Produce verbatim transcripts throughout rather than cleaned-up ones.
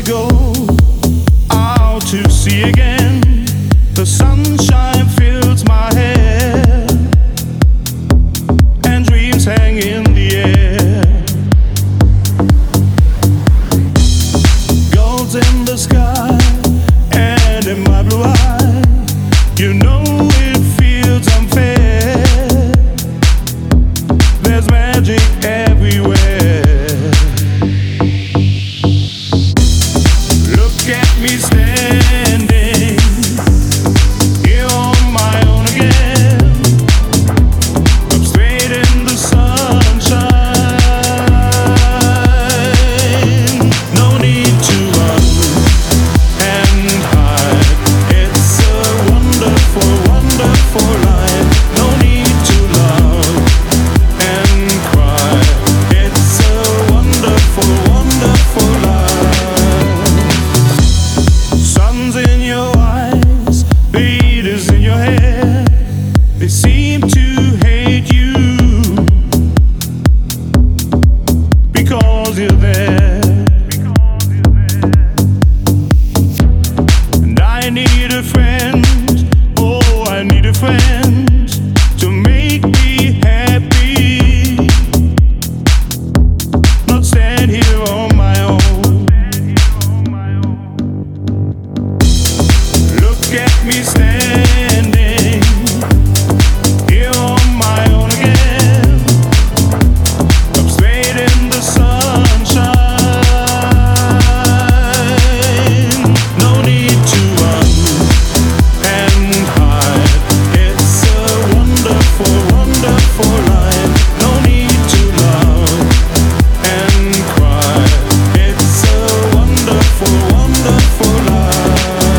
go out to sea again. The sunshine fills my hair and dreams hang in the air. Gold's in the sky and in my blue eye. You know it feels unfair. There's magic everywhere. Look at me standing here on my own again. I'm straight in the sunshine. No need to run and hide. It's a wonderful, wonderful life. No need to love and cry. It's a wonderful, wonderful life. Sun's in your eyes, beat is in your hair. They seem to hate you because you're there. And I need a friend, oh, I need a friend to make me happy. Not stand here on my own. Look at me standing here on my own again. I'm straight in the sunshine. No need to run and hide. It's a wonderful, wonderful life. No need to love and cry. It's a wonderful, wonderful life.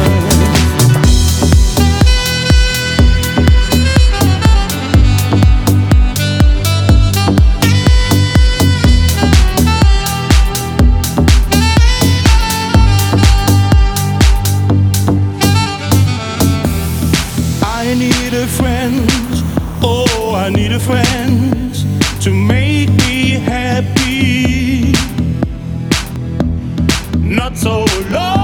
I need a friend, oh, I need a friend to make me happy. Not so long.